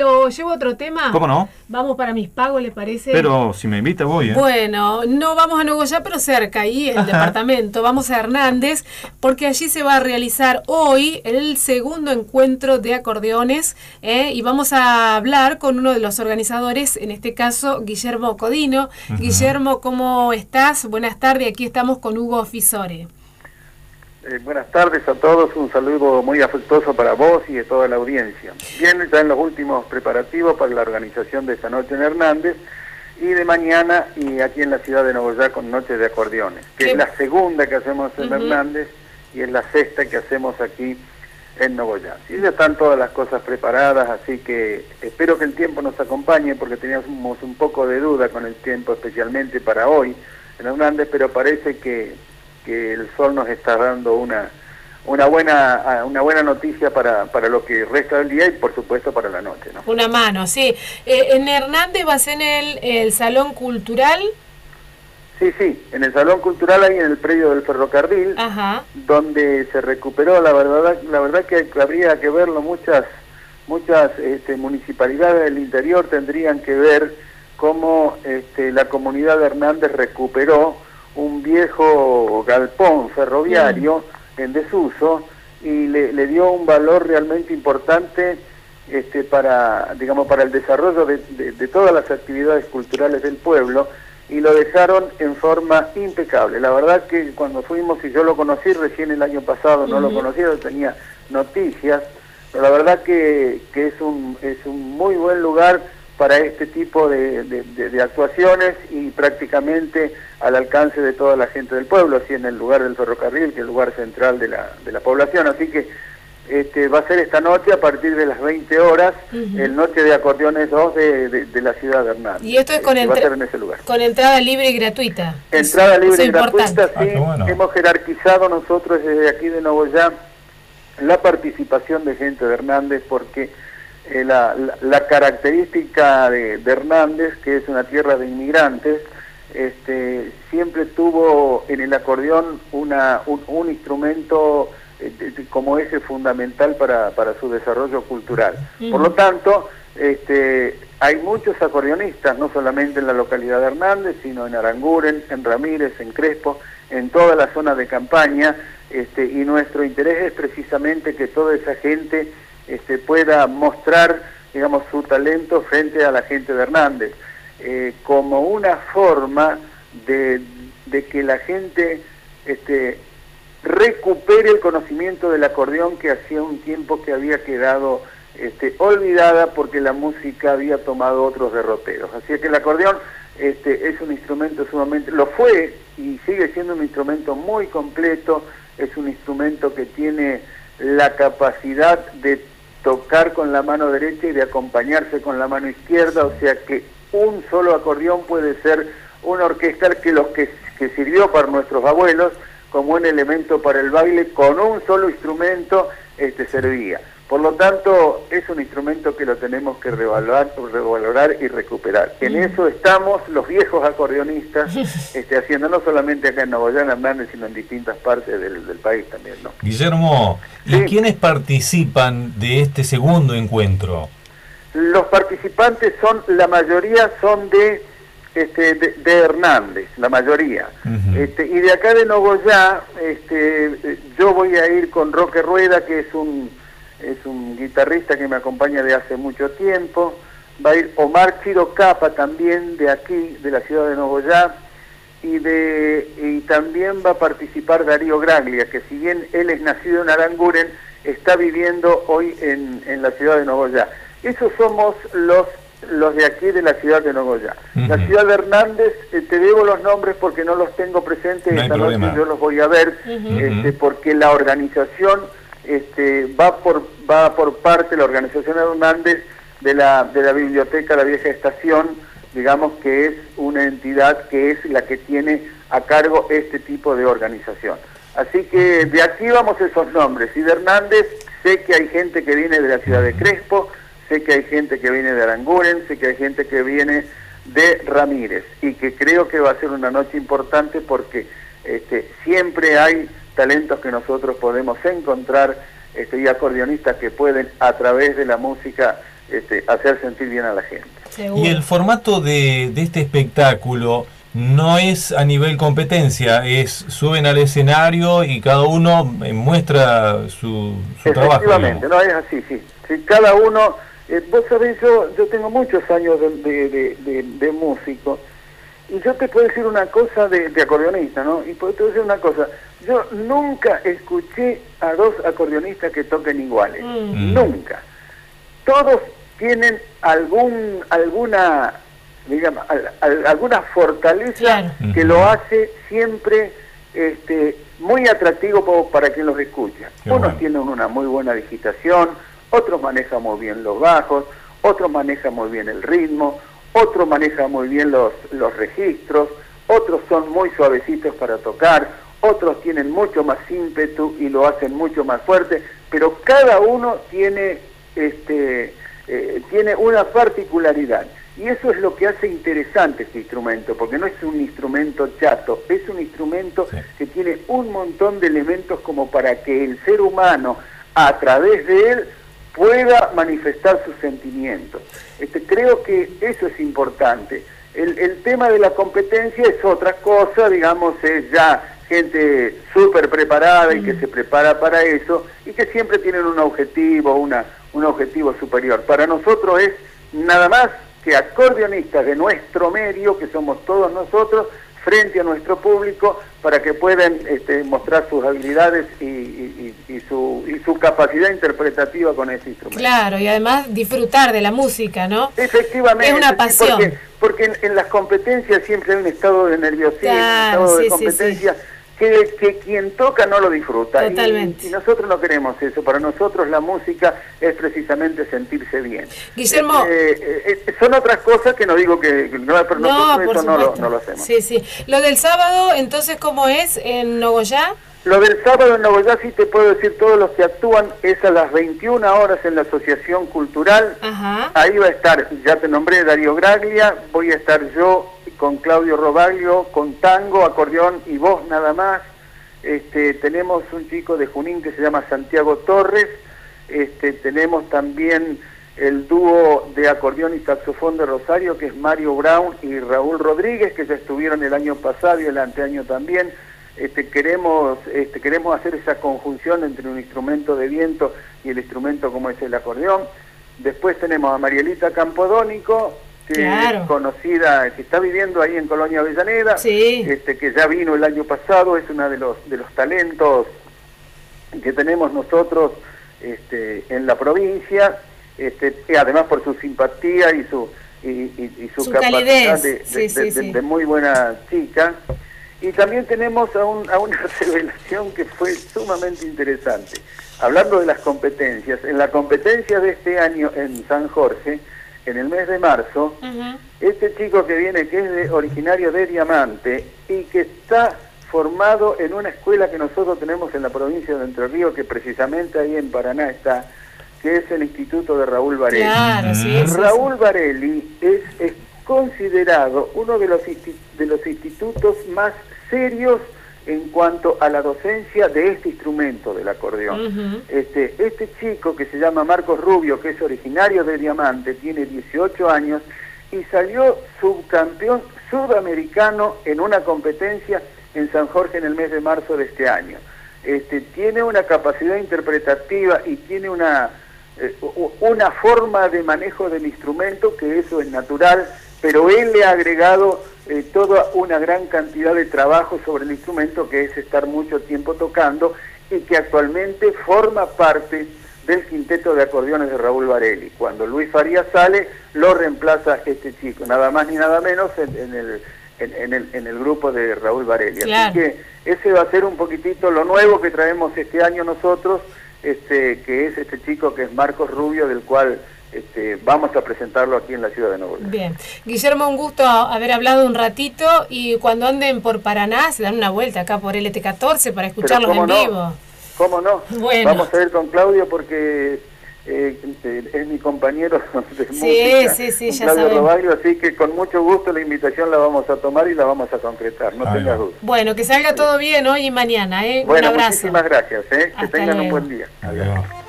lo llevo a otro tema. ¿Cómo no? Vamos para Mis Pagos, ¿le parece? Pero si me invita voy, ¿eh? Bueno, no vamos a Nogoyá, pero cerca, ahí en el departamento. Vamos a Hernández, porque allí se va a realizar hoy el segundo encuentro de acordeones, y vamos a hablar con uno de los organizadores, en este caso, Guillermo Codino. Guillermo, ¿cómo estás? Buenas tardes, aquí estamos con Hugo Fisore. Buenas tardes a todos, un saludo muy afectuoso para vos y de toda la audiencia. Bien, ya en los últimos preparativos para la organización de esta noche en Hernández y de mañana y aquí en la ciudad de Nogoyá con Noche de Acordeones, que es la segunda que hacemos en Hernández y es la sexta que hacemos aquí en Nogoyá. Y ya están todas las cosas preparadas, así que espero que el tiempo nos acompañe porque teníamos un poco de duda con el tiempo, especialmente para hoy en Hernández, pero parece que el sol nos está dando una buena noticia para lo que resta del día y por supuesto para la noche, ¿no? Una mano, sí. En Hernández va a ser en el Salón Cultural. Sí, en el Salón Cultural, ahí en el predio del ferrocarril, donde se recuperó, la verdad que habría que verlo, muchas municipalidades del interior tendrían que ver cómo la comunidad de Hernández recuperó un viejo galpón ferroviario en desuso y le dio un valor realmente importante para el desarrollo de todas las actividades culturales del pueblo y lo dejaron en forma impecable. La verdad que cuando fuimos, y yo lo conocí recién el año pasado, no lo conocía, tenía noticias, pero la verdad que es un muy buen lugar para este tipo de actuaciones y prácticamente al alcance de toda la gente del pueblo, así en el lugar del ferrocarril, que es el lugar central de la población. Así que va a ser esta noche a partir de las 20 horas, el Noche de Acordeones 2 de la ciudad de Hernández. Y esto es va a ser en ese lugar. Con entrada libre y gratuita. Entrada libre y gratuita, sí. Bueno. Hemos jerarquizado nosotros desde aquí de Nogoyá la participación de gente de Hernández porque la característica de Hernández, que es una tierra de inmigrantes, siempre tuvo en el acordeón un instrumento como eje fundamental para su desarrollo cultural. Por lo tanto, hay muchos acordeonistas, no solamente en la localidad de Hernández, sino en Aranguren, en Ramírez, en Crespo, en toda la zona de campaña, y nuestro interés es precisamente que toda esa gente pueda mostrar, digamos, su talento frente a la gente de Hernández, como una forma de que la gente recupere el conocimiento del acordeón que hacía un tiempo que había quedado olvidada porque la música había tomado otros derroteros. Así que el acordeón es un instrumento sumamente, lo fue y sigue siendo un instrumento muy completo, es un instrumento que tiene la capacidad de tocar con la mano derecha y de acompañarse con la mano izquierda, o sea que un solo acordeón puede ser una orquesta que sirvió para nuestros abuelos como un elemento para el baile, con un solo instrumento servía. Por lo tanto, es un instrumento que lo tenemos que revalorar y recuperar. En eso estamos los viejos acordeonistas haciendo, no solamente acá en Nogoyá, en Hernández, sino en distintas partes del país también, ¿no? Guillermo, ¿y quiénes participan de este segundo encuentro? Los participantes la mayoría son de Hernández, la mayoría. Y de acá de Nogoyá, yo voy a ir con Roque Rueda, que es un guitarrista que me acompaña de hace mucho tiempo. Va a ir Omar Chiro Capa también, de aquí, de la ciudad de Nogoyá, y también va a participar Darío Graglia, que si bien él es nacido en Aranguren, está viviendo hoy en la ciudad de Nogoyá. Esos somos los de aquí de la ciudad de Nogoyá. La ciudad de Hernández, te debo los nombres porque no los tengo presentes, no esta noche yo los voy a ver, porque la organización va por parte, la organización de Hernández, de la biblioteca La Vieja Estación, digamos que es una entidad que es la que tiene a cargo este tipo de organización. Así que de aquí vamos esos nombres, y de Hernández sé que hay gente que viene de la ciudad de Crespo, sé que hay gente que viene de Aranguren, sé que hay gente que viene de Ramírez, y que creo que va a ser una noche importante porque siempre hay talentos que nosotros podemos encontrar, y acordeonistas que pueden a través de la música hacer sentir bien a la gente. Seguro. Y el formato de este espectáculo no es a nivel competencia, suben al escenario y cada uno muestra su trabajo. Efectivamente, no es así, sí. Sí, cada uno, vos sabés, yo tengo muchos años de músico, y yo te puedo decir una cosa de acordeonista, ¿no? Y te puedo decir una cosa, yo nunca escuché a dos acordeonistas que toquen iguales, nunca. Todos tienen alguna, digamos, alguna fortaleza, claro, que lo hace siempre muy atractivo para quien los escucha. Unos tienen una muy buena digitación, otros manejan muy bien los bajos, otros manejan muy bien el ritmo, otros manejan muy bien los registros, otros son muy suavecitos para tocar, otros tienen mucho más ímpetu y lo hacen mucho más fuerte, pero cada uno tiene una particularidad. Y eso es lo que hace interesante este instrumento, porque no es un instrumento chato, es un instrumento que tiene un montón de elementos como para que el ser humano, a través de él, pueda manifestar sus sentimientos. Creo que eso es importante. El tema de la competencia es otra cosa, digamos, es ya gente súper preparada y que se prepara para eso y que siempre tienen un objetivo, un objetivo superior. Para nosotros es nada más que acordeonistas de nuestro medio, que somos todos nosotros, frente a nuestro público, para que puedan mostrar sus habilidades y su capacidad interpretativa con ese instrumento. Claro, y además disfrutar de la música, ¿no? Efectivamente. Es una pasión. Sí, porque en las competencias siempre hay un estado de nerviosismo, claro, un estado de competencia, que quien toca no lo disfruta. Totalmente. Y nosotros no queremos eso. Para nosotros la música es precisamente sentirse bien. Guillermo, son otras cosas que no digo que no, pero nosotros eso no lo hacemos. Sí, sí. Lo del sábado, entonces, ¿cómo es en Nogoyá? Lo del sábado en Nogoyá, sí te puedo decir, todos los que actúan es a las 21 horas en la Asociación Cultural. Ajá. Ahí va a estar, ya te nombré, Darío Graglia, voy a estar yo con Claudio Robaglio, con tango, acordeón y voz nada más. Tenemos un chico de Junín que se llama Santiago Torres. Tenemos también el dúo de acordeón y saxofón de Rosario, que es Mario Brown y Raúl Rodríguez, que ya estuvieron el año pasado y el anteaño también. Queremos hacer esa conjunción entre un instrumento de viento y el instrumento como es el acordeón. Después tenemos a Marielita Campodónico, que es conocida, que está viviendo ahí en Colonia Avellaneda, que ya vino el año pasado, es una de los talentos que tenemos nosotros en la provincia, y además por su simpatía y su capacidad de muy buena chica. Y también tenemos a una revelación que fue sumamente interesante. Hablando de las competencias, en la competencia de este año en San Jorge, en el mes de marzo, este chico que viene, que es originario de Diamante y que está formado en una escuela que nosotros tenemos en la provincia de Entre Ríos, que precisamente ahí en Paraná está, que es el Instituto de Raúl Varelli. Claro, Raúl Varelli es considerado uno de los institutos más serios en cuanto a la docencia de este instrumento del acordeón. Este chico que se llama Marcos Rubio, que es originario de Diamante, tiene 18 años y salió subcampeón sudamericano en una competencia en San Jorge en el mes de marzo de este año. Tiene una capacidad interpretativa y tiene una forma de manejo del instrumento, que eso es natural, pero él le ha agregado toda una gran cantidad de trabajo sobre el instrumento, que es estar mucho tiempo tocando, y que actualmente forma parte del quinteto de acordeones de Raúl Varelli. Cuando Luis Farías sale, lo reemplaza este chico, nada más ni nada menos en el grupo de Raúl Varelli. Claro. Así que ese va a ser un poquitito lo nuevo que traemos este año nosotros, que es este chico que es Marcos Rubio, del cual vamos a presentarlo aquí en la ciudad de Nuevo León. Bien. Guillermo, un gusto haber hablado un ratito, y cuando anden por Paraná se dan una vuelta acá por LT14 para escucharlos en vivo. ¿Cómo no? Bueno. Vamos a ir con Claudio porque es mi compañero de música, sí, ya Claudio sabemos. Robaglio, así que con mucho gusto la invitación la vamos a tomar y la vamos a concretar, no tengas dudas. Bueno, que salga todo bien hoy y mañana, Bueno, un abrazo. Muchísimas gracias, que Hasta tengan luego. un buen día. Adiós.